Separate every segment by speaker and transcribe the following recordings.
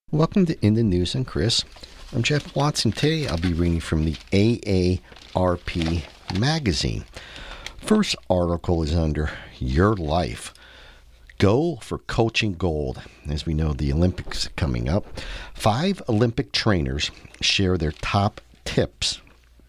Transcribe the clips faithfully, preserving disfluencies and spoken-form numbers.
Speaker 1: Welcome to In the News. I'm Chris. I'm Jeff Watson. Today I'll be reading from the A A R P magazine. First article is under Your Life. Go for Coaching Gold. As we know, the Olympics are coming up. Five Olympic trainers share their top tips.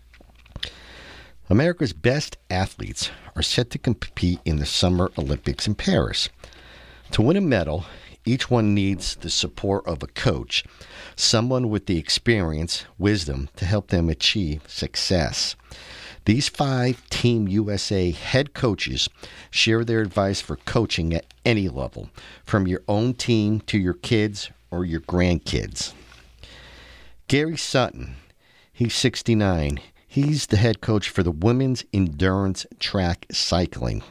Speaker 1: America's best athletes are set to compete in the Summer Olympics in Paris. To win a medal, each one needs the support of a coach, someone with the experience, wisdom to help them achieve success. These five Team U S A head coaches share their advice for coaching at any level, from your own team to your kids or your grandkids. Gary Sutton, he's sixty-nine. He's the head coach for the women's endurance track cycling.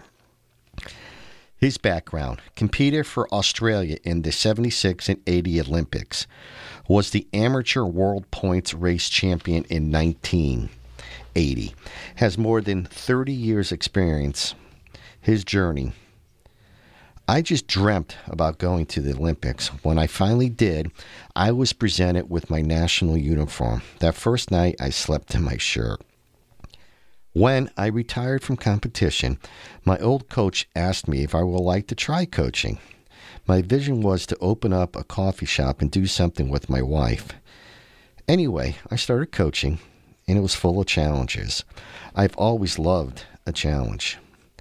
Speaker 1: His background: competed for Australia in the seventy-six and eighty Olympics, was the amateur world points race champion in nineteen eighty, has more than thirty years experience. His journey: I just dreamt about going to the Olympics. When I finally did, I was presented with my national uniform. That first night, I slept in my shirt. When I retired from competition, my old coach asked me if I would like to try coaching. My vision was to open up a coffee shop and do something with my wife. Anyway, I started coaching, and it was full of challenges. I've always loved a challenge.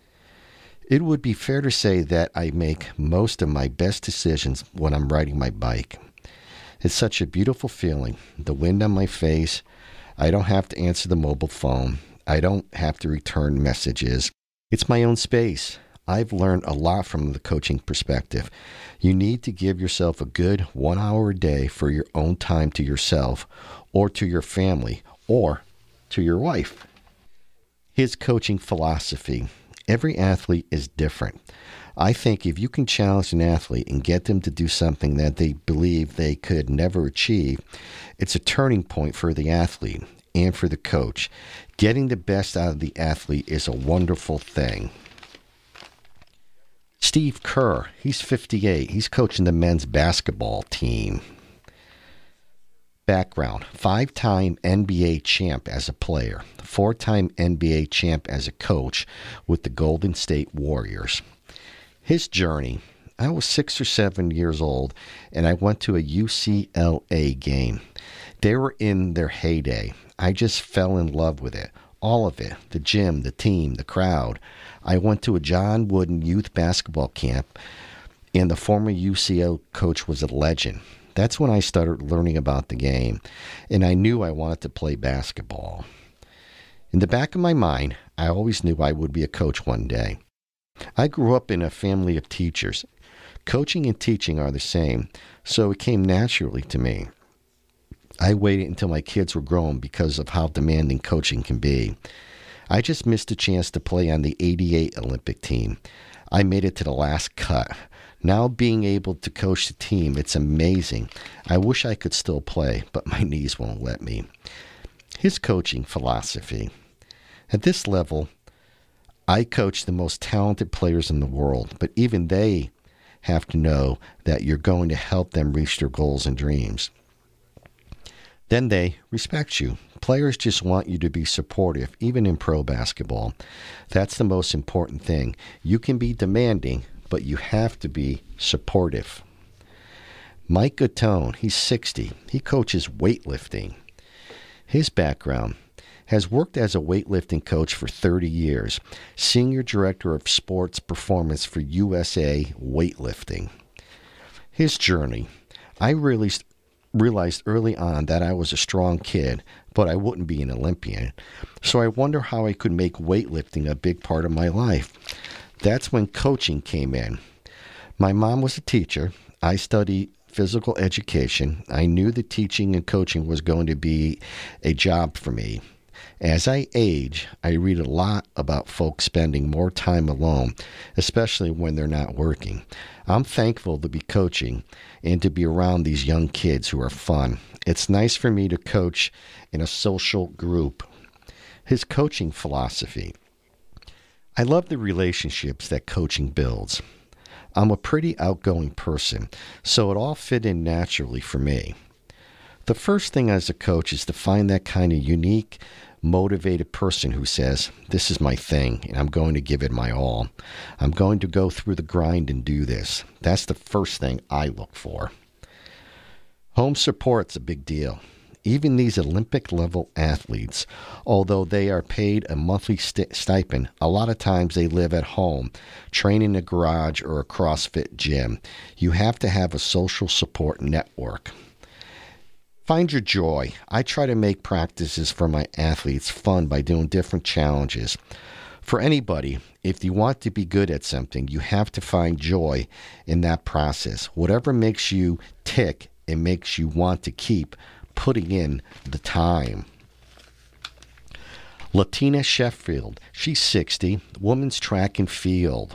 Speaker 1: It would be fair to say that I make most of my best decisions when I'm riding my bike. It's such a beautiful feeling. The wind on my face. I don't have to answer the mobile phone. I don't have to return messages. It's my own space. I've learned a lot from the coaching perspective. You need to give yourself a good one hour a day for your own time to yourself or to your family or to your wife. His coaching philosophy: every athlete is different. I think if you can challenge an athlete and get them to do something that they believe they could never achieve, it's a turning point for the athlete and for the coach. Getting the best out of the athlete is a wonderful thing. Steve Kerr, he's fifty-eight. He's coaching the men's basketball team. Background: five-time N B A champ as a player, four-time N B A champ as a coach with the Golden State Warriors. His journey: I was six or seven years old, and I went to a U C L A game. They were in their heyday. I just fell in love with it. All of it. The gym, the team, the crowd. I went to a John Wooden youth basketball camp, and the former U C L coach was a legend. That's when I started learning about the game, and I knew I wanted to play basketball. In the back of my mind, I always knew I would be a coach one day. I grew up in a family of teachers. Coaching and teaching are the same, so it came naturally to me. I waited until my kids were grown because of how demanding coaching can be. I just missed a chance to play on the eighty-eight Olympic team. I made it to the last cut. Now being able to coach the team, it's amazing. I wish I could still play, but my knees won't let me. His coaching philosophy: at this level, I coach the most talented players in the world, but even they have to know that you're going to help them reach their goals and dreams. Then they respect you. Players just want you to be supportive, even in pro basketball. That's the most important thing. You can be demanding, but you have to be supportive. Mike Gattone, he's sixty. He coaches weightlifting. His background: has worked as a weightlifting coach for thirty years, Senior Director of Sports Performance for U S A Weightlifting. His journey: I really realized early on that I was a strong kid, but I wouldn't be an Olympian. So I wonder how I could make weightlifting a big part of my life. That's when coaching came in. My mom was a teacher. I studied physical education. I knew that teaching and coaching was going to be a job for me. As I age, I read a lot about folks spending more time alone, especially when they're not working. I'm thankful to be coaching and to be around these young kids who are fun. It's nice for me to coach in a social group. His coaching philosophy: I love the relationships that coaching builds. I'm a pretty outgoing person, so it all fit in naturally for me. The first thing as a coach is to find that kind of unique, motivated person who says, this is my thing and I'm going to give it my all. I'm going to go through the grind and do this. That's the first thing I look for. Home support's a big deal. Even these Olympic level athletes, although they are paid a monthly st- stipend, a lot of times they live at home, train in a garage or a CrossFit gym. You have to have a social support network. Find your joy. I try to make practices for my athletes fun by doing different challenges. For anybody, if you want to be good at something, you have to find joy in that process. Whatever makes you tick and makes you want to keep putting in the time. Latina Sheffield, she's sixty, women's track and field.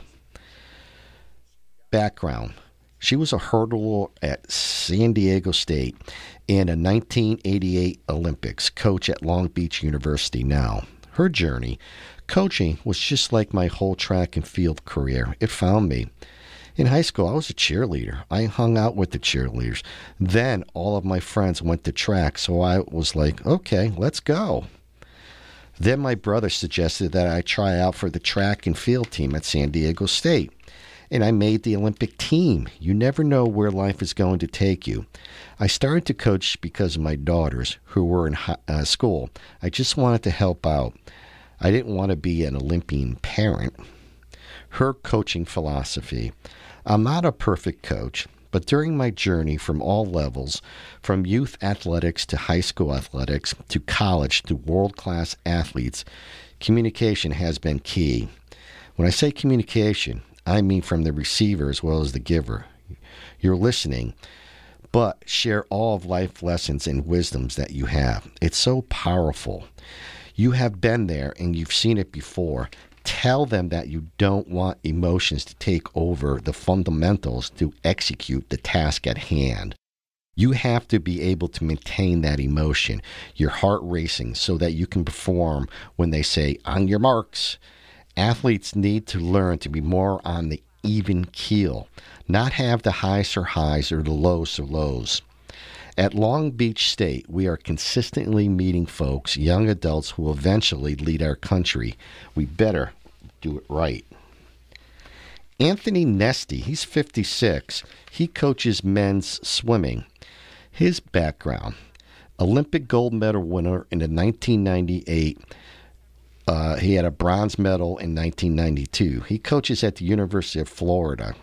Speaker 1: Background. She was a hurdler at San Diego State and a nineteen eighty-eight Olympics coach at Long Beach University now. Her journey, coaching, was just like my whole track and field career. It found me. In high school, I was a cheerleader. I hung out with the cheerleaders. Then all of my friends went to track, so I was like, okay, let's go. Then my brother suggested that I try out for the track and field team at San Diego State. And I made the Olympic team. You never know where life is going to take you. I started to coach because of my daughters who were in high, uh, school. I just wanted to help out. I didn't want to be an Olympian parent. Her coaching philosophy. I'm not a perfect coach, but during my journey from all levels, from youth athletics to high school athletics to college to world-class athletes, communication has been key. When I say communication, I mean from the receiver as well as the giver. You're listening, but share all of life lessons and wisdoms that you have. It's so powerful. You have been there and you've seen it before. Tell them that you don't want emotions to take over the fundamentals to execute the task at hand. You have to be able to maintain that emotion, your heart racing, so that you can perform when they say, on your marks. Athletes need to learn to be more on the even keel, not have the highs or highs or the lows or lows. At Long Beach State, we are consistently meeting folks, young adults who will eventually lead our country. We better do it right. Anthony Nesty, he's fifty-six. He coaches men's swimming. His background, Olympic gold medal winner in the nineteen ninety-eight. Uh, he had a bronze medal in nineteen ninety-two. He coaches at the University of Florida.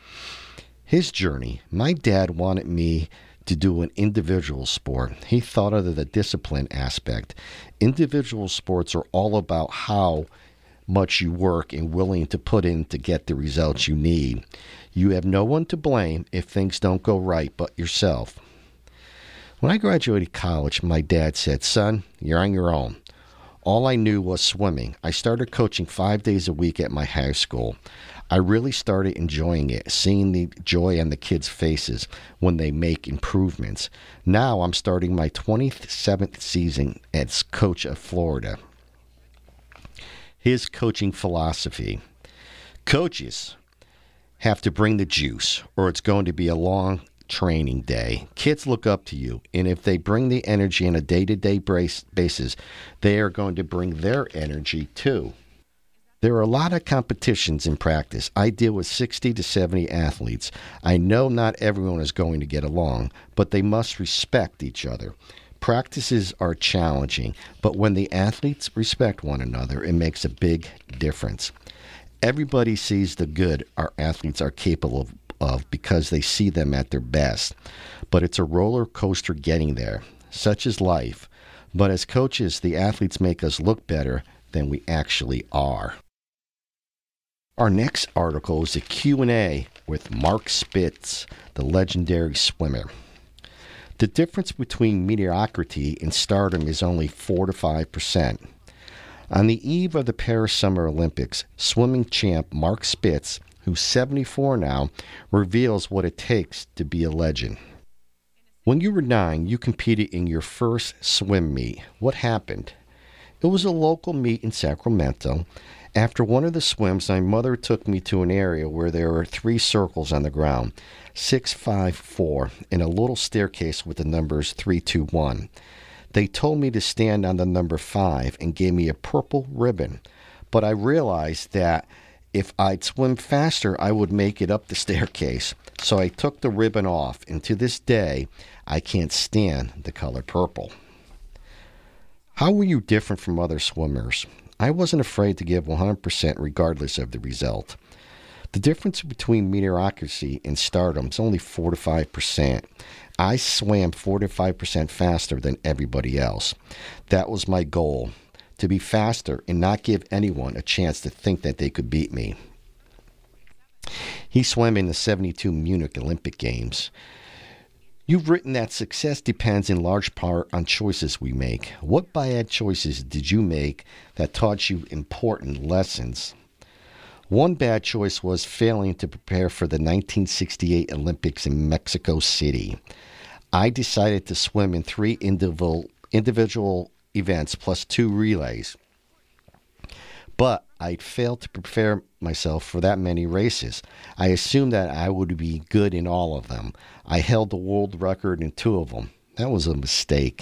Speaker 1: His journey, my dad wanted me to do an individual sport. He thought of the discipline aspect. Individual sports are all about how much you work and willing to put in to get the results you need. You have no one to blame if things don't go right but yourself. When I graduated college, my dad said, son, you're on your own. All I knew was swimming. I started coaching five days a week at my high school. I really started enjoying it, seeing the joy on the kids' faces when they make improvements. Now I'm starting my twenty-seventh season as coach of Florida. His coaching philosophy. Coaches have to bring the juice, or it's going to be a long training day. Kids look up to you, and if they bring the energy on a day-to-day basis, they are going to bring their energy too. There are a lot of competitions in practice. I deal with sixty to seventy athletes. I know not everyone is going to get along, but they must respect each other. Practices are challenging, but when the athletes respect one another, it makes a big difference. Everybody sees the good our athletes are capable of, of because they see them at their best. But it's a roller coaster getting there. Such is life. But as coaches, the athletes make us look better than we actually are. Our next article is a Q and A with Mark Spitz, the legendary swimmer. The difference between mediocrity and stardom is only four to five percent. On the eve of the Paris Summer Olympics, swimming champ Mark Spitz, who's seventy-four now, reveals what it takes to be a legend. When you were nine, you competed in your first swim meet. What happened? It was a local meet in Sacramento, After one of the swims, my mother took me to an area where there were three circles on the ground, six, five, four, and a little staircase with the numbers three, two, one. They told me to stand on the number five and gave me a purple ribbon. But I realized that if I'd swim faster, I would make it up the staircase. So I took the ribbon off, and to this day, I can't stand the color purple. How were you different from other swimmers? I wasn't afraid to give one hundred percent regardless of the result. The difference between mediocrity and stardom is only four to five percent. I swam four to five percent faster than everybody else. That was my goal, to be faster and not give anyone a chance to think that they could beat me. He swam in the seventy-two Munich Olympic Games. You've written that success depends in large part on choices we make. What bad choices did you make that taught you important lessons? One bad choice was failing to prepare for the nineteen sixty-eight Olympics in Mexico City. I decided to swim in three individual, individual events plus two relays. But I'd failed to prepare myself for that many races. I assumed that I would be good in all of them. I held the world record in two of them. That was a mistake.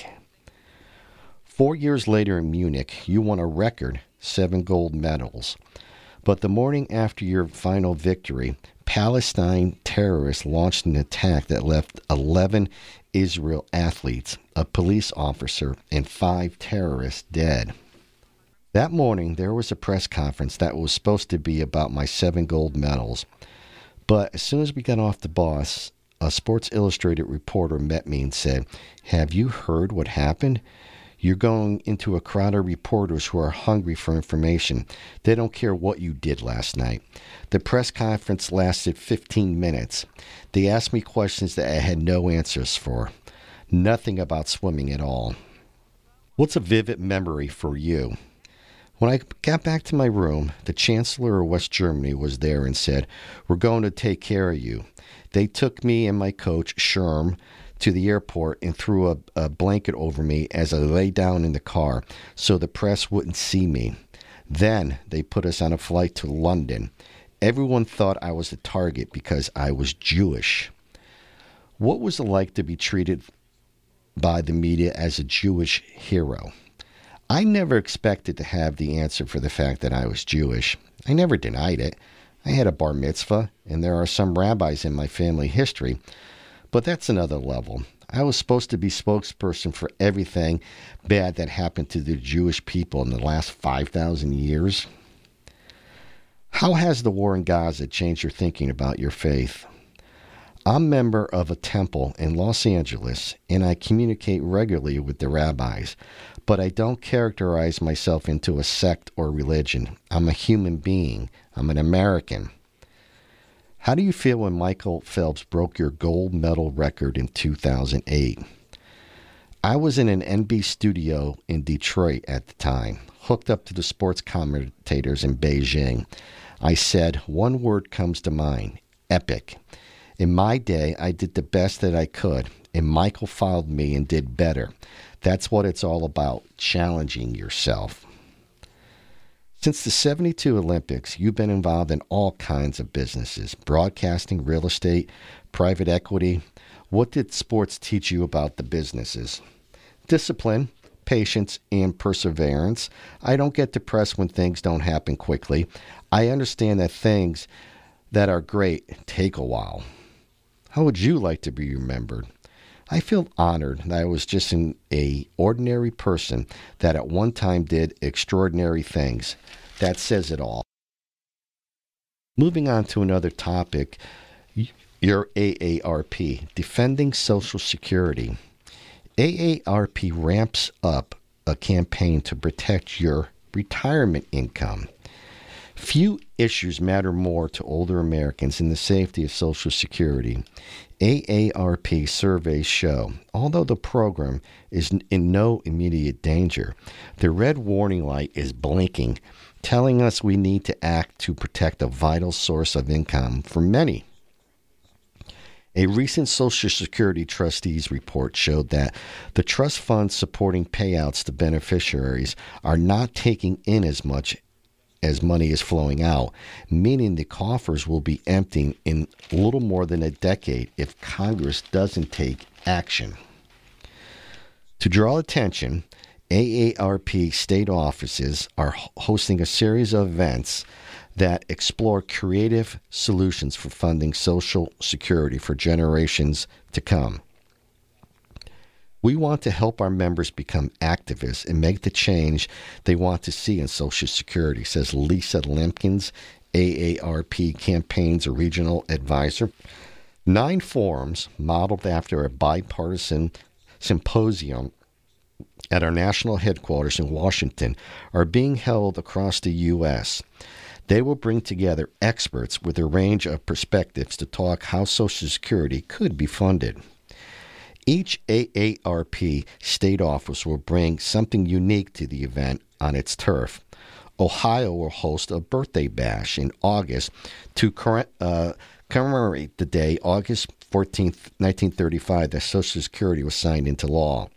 Speaker 1: Four years later in Munich, you won a record, seven gold medals. But the morning after your final victory, Palestine terrorists launched an attack that left eleven Israel athletes, a police officer, and five terrorists dead. That morning, there was a press conference that was supposed to be about my seven gold medals. But as soon as we got off the bus, a Sports Illustrated reporter met me and said, "Have you heard what happened? You're going into a crowd of reporters who are hungry for information. They don't care what you did last night." The press conference lasted fifteen minutes. They asked me questions that I had no answers for. Nothing about swimming at all. What's a vivid memory for you? When I got back to my room, the Chancellor of West Germany was there and said, "We're going to take care of you." They took me and my coach, Sherm, to the airport and threw a, a blanket over me as I lay down in the car so the press wouldn't see me. Then they put us on a flight to London. Everyone thought I was a target because I was Jewish. What was it like to be treated by the media as a Jewish hero? I never expected to have the answer for the fact that I was Jewish. I never denied it. I had a bar mitzvah, and there are some rabbis in my family history, but that's another level. I was supposed to be spokesperson for everything bad that happened to the Jewish people in the last five thousand years. How has the war in Gaza changed your thinking about your faith? I'm a member of a temple in Los Angeles, and I communicate regularly with the rabbis, but I don't characterize myself into a sect or religion. I'm a human being. I'm an American. How do you feel when Michael Phelps broke your gold medal record in two thousand eight? I was in an N B C studio in Detroit at the time, hooked up to the sports commentators in Beijing. I said, one word comes to mind, epic. In my day, I did the best that I could, and Michael followed me and did better. That's what it's all about, challenging yourself. Since the seventy-two Olympics, you've been involved in all kinds of businesses, broadcasting, real estate, private equity. What did sports teach you about the businesses? Discipline, patience, and perseverance. I don't get depressed when things don't happen quickly. I understand that things that are great take a while. How would you like to be remembered? I feel honored that I was just an a ordinary person that at one time did extraordinary things. That says it all. Moving on to another topic, your A A R P, Defending Social Security. A A R P ramps up a campaign to protect your retirement income. Few issues matter more to older Americans than the safety of Social Security. A A R P surveys show, although the program is in no immediate danger, the red warning light is blinking, telling us we need to act to protect a vital source of income for many. A recent Social Security trustees report showed that the trust funds supporting payouts to beneficiaries are not taking in as much as money is flowing out, meaning the coffers will be emptying in little more than a decade if Congress doesn't take action. To draw attention, A A R P state offices are hosting a series of events that explore creative solutions for funding Social Security for generations to come. We want to help our members become activists and make the change they want to see in Social Security, says Lisa Lemkins, A A R P Campaigns Regional Advisor. Nine forums, modeled after a bipartisan symposium at our national headquarters in Washington, are being held across the U S They will bring together experts with a range of perspectives to talk how Social Security could be funded. Each A A R P state office will bring something unique to the event on its turf. Ohio will host a birthday bash in August to uh, commemorate the day, August fourteenth, nineteen thirty-five, that Social Security was signed into law,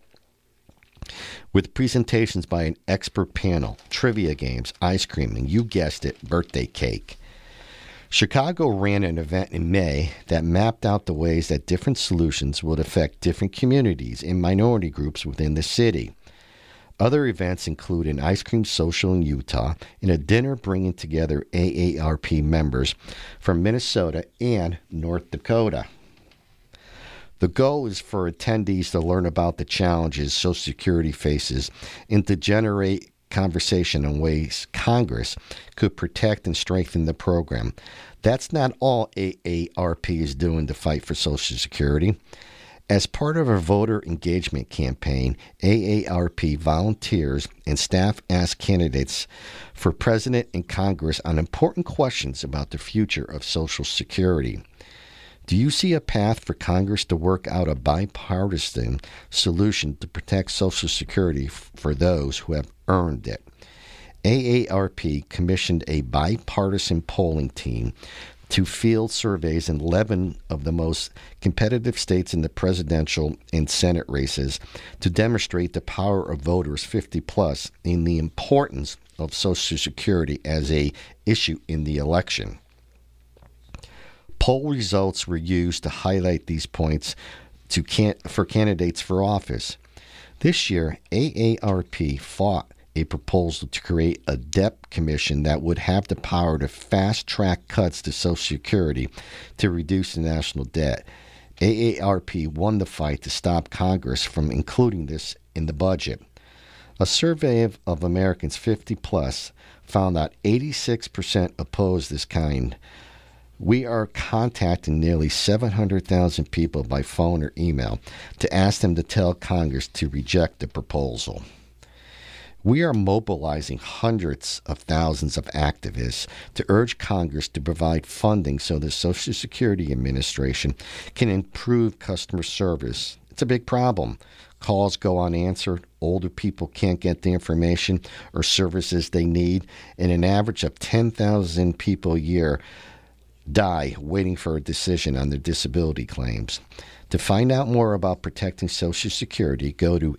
Speaker 1: with presentations by an expert panel, trivia games, ice cream, and you guessed it, birthday cake. Chicago ran an event in May that mapped out the ways that different solutions would affect different communities and minority groups within the city. Other events include an ice cream social in Utah and a dinner bringing together A A R P members from Minnesota and North Dakota. The goal is for attendees to learn about the challenges Social Security faces and to generate conversation on ways Congress could protect and strengthen the program. That's not all A A R P is doing to fight for Social Security. As part of our voter engagement campaign, A A R P volunteers and staff ask candidates for president and Congress on important questions about the future of Social Security. Do you see a path for Congress to work out a bipartisan solution to protect Social Security f- for those who have earned it? A A R P commissioned a bipartisan polling team to field surveys in eleven of the most competitive states in the presidential and Senate races to demonstrate the power of voters fifty plus in the importance of Social Security as a issue in the election. Poll results were used to highlight these points to can- for candidates for office. This year, A A R P fought a proposal to create a debt commission that would have the power to fast-track cuts to Social Security to reduce the national debt. A A R P won the fight to stop Congress from including this in the budget. A survey of, of Americans fifty plus found that eighty-six percent opposed this kind. We are contacting nearly seven hundred thousand people by phone or email to ask them to tell Congress to reject the proposal. We are mobilizing hundreds of thousands of activists to urge Congress to provide funding so the Social Security Administration can improve customer service. It's a big problem. Calls go unanswered, older people can't get the information or services they need, and an average of ten thousand people a year die waiting for a decision on their disability claims. To find out more about protecting Social Security, go to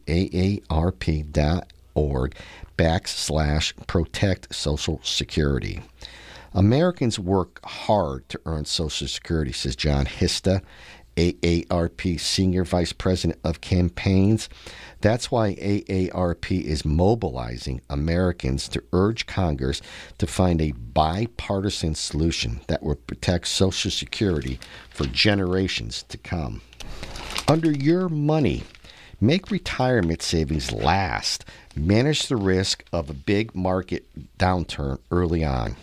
Speaker 1: aarp.org backslash protect Social Security. Americans work hard to earn Social Security, says John Hista, A A R P Senior Vice President of Campaigns. That's why A A R P is mobilizing Americans to urge Congress to find a bipartisan solution that will protect Social Security for generations to come. Under your money, make retirement savings last. Manage the risk of a big market downturn early on.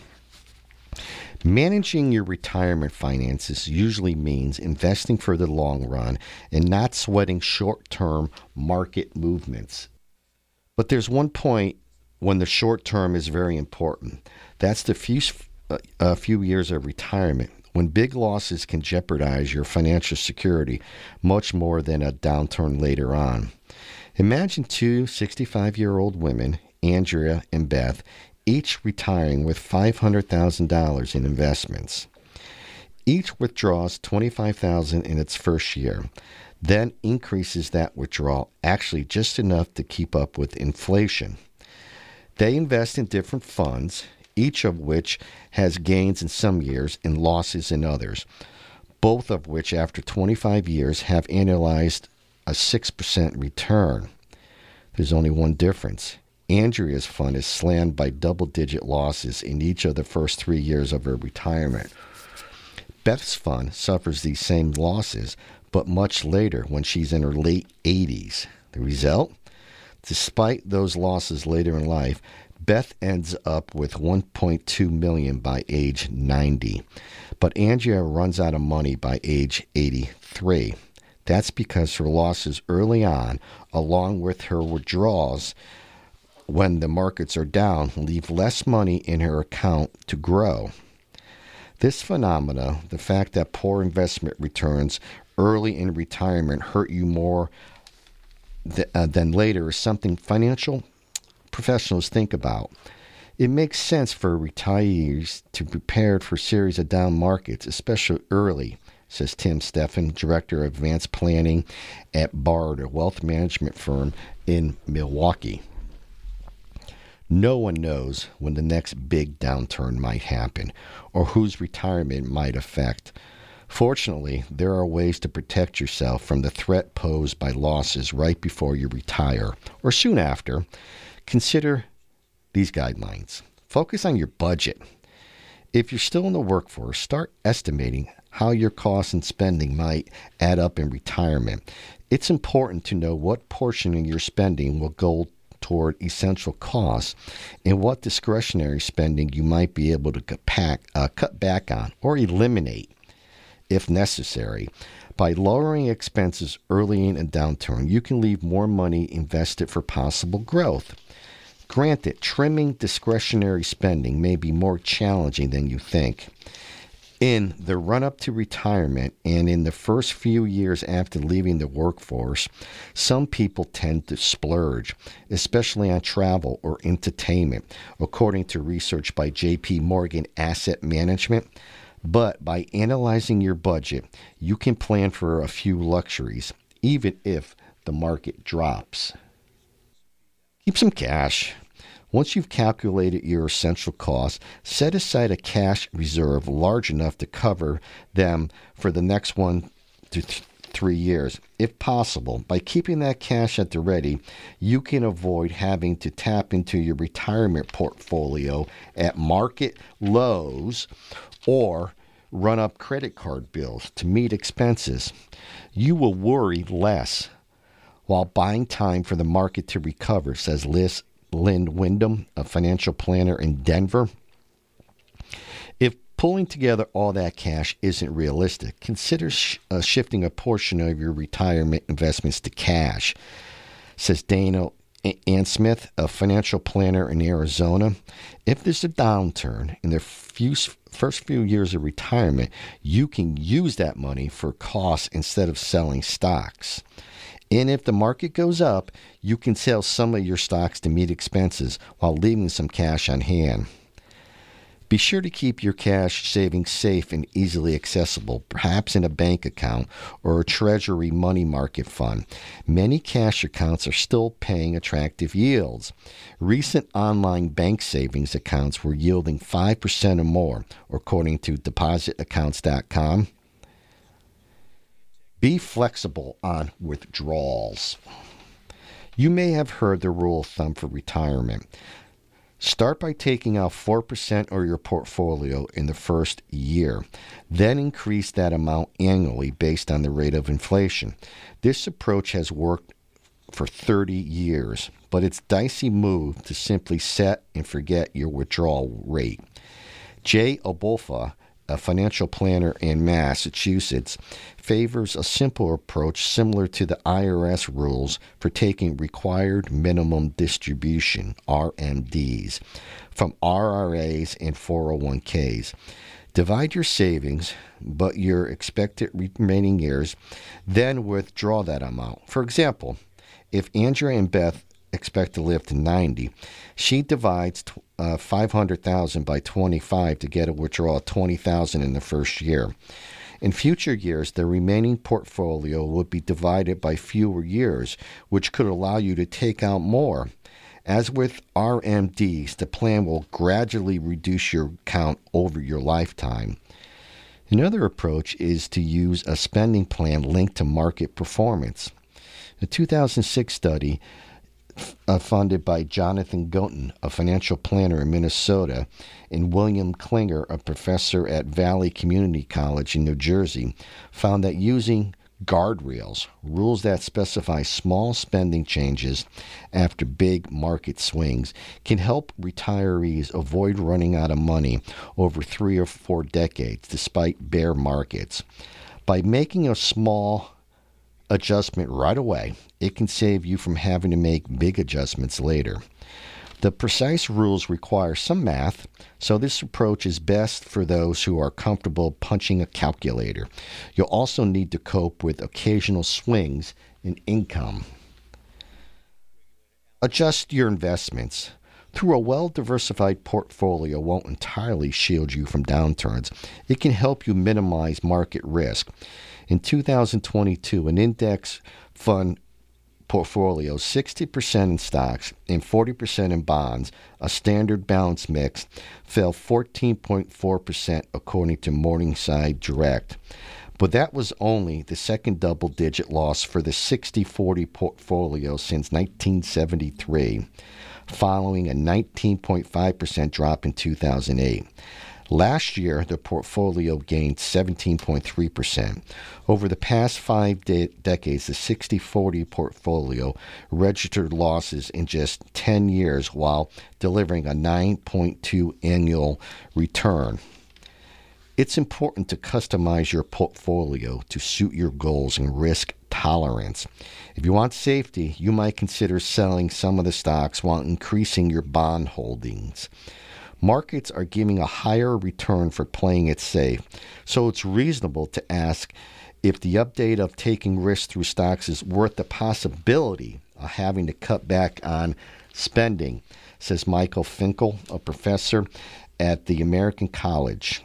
Speaker 1: Managing your retirement finances usually means investing for the long run and not sweating short-term market movements. But there's one point when the short term is very important. That's the few, uh, a few years of retirement, when big losses can jeopardize your financial security much more than a downturn later on. Imagine two sixty-five-year-old women, Andrea and Beth, each retiring with five hundred thousand dollars in investments. Each withdraws twenty-five thousand dollars in its first year, then increases that withdrawal actually just enough to keep up with inflation. They invest in different funds, each of which has gains in some years and losses in others, both of which after twenty-five years have annualized a six percent return. There's only one difference. Andrea's fund is slammed by double-digit losses in each of the first three years of her retirement. Beth's fund suffers these same losses, but much later when she's in her late eighties. The result? Despite those losses later in life, Beth ends up with one point two million dollars by age ninety. But Andrea runs out of money by age eighty-three. That's because her losses early on, along with her withdrawals when the markets are down, leave less money in her account to grow. This phenomena, the fact that poor investment returns early in retirement hurt you more th- uh, than later, is something financial professionals think about. It makes sense for retirees to be prepared for a series of down markets, especially early, says Tim Steffen, Director of Advanced Planning at Bard, a wealth management firm in Milwaukee. No one knows when the next big downturn might happen or whose retirement might affect. Fortunately, there are ways to protect yourself from the threat posed by losses right before you retire or soon after. Consider these guidelines. Focus on your budget. If you're still in the workforce, start estimating how your costs and spending might add up in retirement. It's important to know what portion of your spending will go toward essential costs and what discretionary spending you might be able to cut back, uh, cut back on or eliminate if necessary. By lowering expenses early in a downturn, you can leave more money invested for possible growth. Granted, trimming discretionary spending may be more challenging than you think. In the run-up to retirement and in the first few years after leaving the workforce, some people tend to splurge, especially on travel or entertainment, according to research by J P Morgan Asset Management. But by analyzing your budget, you can plan for a few luxuries, even if the market drops. Keep some cash. Once you've calculated your essential costs, set aside a cash reserve large enough to cover them for the next one to th- three years. If possible, by keeping that cash at the ready, you can avoid having to tap into your retirement portfolio at market lows or run up credit card bills to meet expenses. You will worry less while buying time for the market to recover, says Liz Lynn Wyndham, a financial planner in Denver. If pulling together all that cash isn't realistic, consider sh- uh, shifting a portion of your retirement investments to cash, says Dana Ann Smith, a financial planner in Arizona. If there's a downturn in the few, first few years of retirement, you can use that money for costs instead of selling stocks. And if the market goes up, you can sell some of your stocks to meet expenses while leaving some cash on hand. Be sure to keep your cash savings safe and easily accessible, perhaps in a bank account or a treasury money market fund. Many cash accounts are still paying attractive yields. Recent online bank savings accounts were yielding five percent or more, according to deposit accounts dot com. Be flexible on withdrawals. You may have heard the rule of thumb for retirement. Start by taking out four percent of your portfolio in the first year. Then increase that amount annually based on the rate of inflation. This approach has worked for thirty years, but it's a dicey move to simply set and forget your withdrawal rate. Jay Obolfa, a financial planner in Massachusetts, favors a simple approach similar to the I R S rules for taking required minimum distribution, R M Ds, from R R As and four oh one k's. Divide your savings, but your expected remaining years, then withdraw that amount. For example, if Andrea and Beth expect to live to ninety, she divides uh, five hundred thousand dollars by twenty-five to get a withdrawal of twenty thousand dollars in the first year. In future years, the remaining portfolio would be divided by fewer years, which could allow you to take out more. As with R M Ds, the plan will gradually reduce your account over your lifetime. Another approach is to use a spending plan linked to market performance. A two thousand six study uh, funded by Jonathan Goten, a financial planner in Minnesota, and William Klinger, a professor at Valley Community College in New Jersey, found that using guardrails, rules that specify small spending changes after big market swings, can help retirees avoid running out of money over three or four decades despite bear markets. By making a small adjustment right away, it can save you from having to make big adjustments later. The precise rules require some math, so this approach is best for those who are comfortable punching a calculator. You'll also need to cope with occasional swings in income. Adjust your investments. Through a well-diversified portfolio won't entirely shield you from downturns. It can help you minimize market risk. In two thousand twenty-two, an index fund portfolio, sixty percent in stocks and forty percent in bonds, a standard balance mix, fell fourteen point four percent according to Morningside Direct. But that was only the second double-digit loss for the sixty forty portfolio since nineteen seventy-three, following a nineteen point five percent drop in two thousand eight. Last year, the portfolio gained seventeen point three percent. Over the past five de- decades, the sixty forty portfolio registered losses in just ten years while delivering a nine point two annual return. It's important to customize your portfolio to suit your goals and risk tolerance. If you want safety, you might consider selling some of the stocks while increasing your bond holdings. Markets are giving a higher return for playing it safe, so it's reasonable to ask if the update of taking risks through stocks is worth the possibility of having to cut back on spending, says Michael Finkel, a professor at the American College.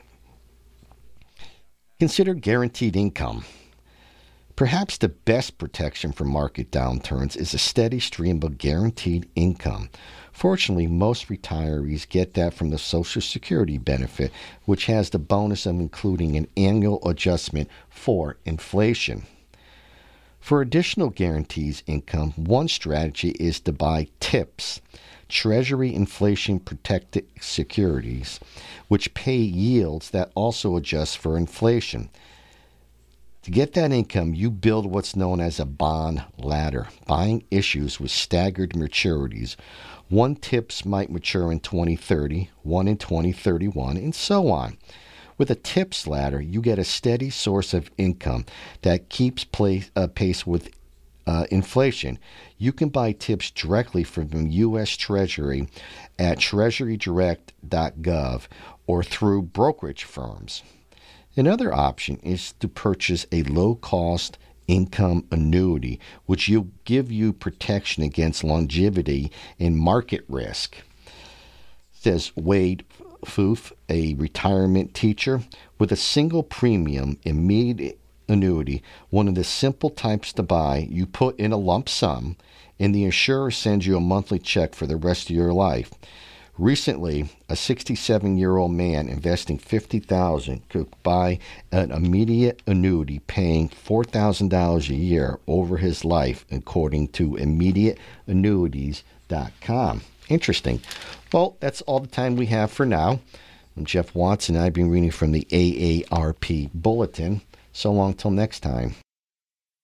Speaker 1: Consider guaranteed income. Perhaps the best protection from market downturns is a steady stream of guaranteed income. Fortunately, most retirees get that from the Social Security benefit, which has the bonus of including an annual adjustment for inflation. For additional guarantees income, one strategy is to buy TIPS, Treasury Inflation Protected Securities, which pay yields that also adjust for inflation. To get that income, you build what's known as a bond ladder, buying issues with staggered maturities. One TIPS might mature in twenty thirty, one in twenty thirty-one, and so on. With a TIPS ladder, you get a steady source of income that keeps place, uh, pace with uh, inflation. You can buy TIPS directly from the U S Treasury at treasury direct dot gov or through brokerage firms. Another option is to purchase a low-cost income annuity, which will give you protection against longevity and market risk, says Wade Foof, a retirement teacher. With a single premium immediate annuity, one of the simple types to buy, you put in a lump sum, and the insurer sends you a monthly check for the rest of your life. Recently, a sixty-seven-year-old man investing fifty thousand dollars could buy an immediate annuity paying four thousand dollars a year over his life, according to immediate annuities dot com. Interesting. Well, that's all the time we have for now. I'm Jeff Watson. I've been reading from the A A R P Bulletin. So long till next time.